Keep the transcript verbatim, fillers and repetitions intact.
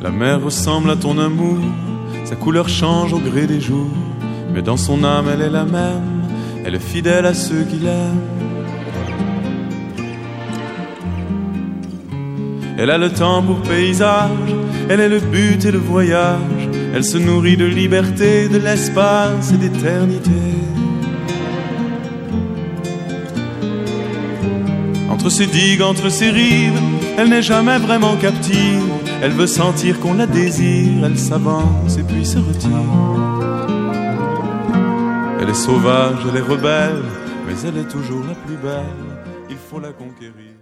La mer ressemble à ton amour, sa couleur change au gré des jours, mais dans son âme elle est la même, elle est fidèle à ceux qui l'aiment. Elle a le temps pour paysage, elle est le but et le voyage, elle se nourrit de liberté, de l'espace et d'éternité. Entre ses digues, entre ses rives, elle n'est jamais vraiment captive, elle veut sentir qu'on la désire, elle s'avance et puis se retire. Elle est sauvage, elle est rebelle, mais elle est toujours la plus belle, il faut la conquérir.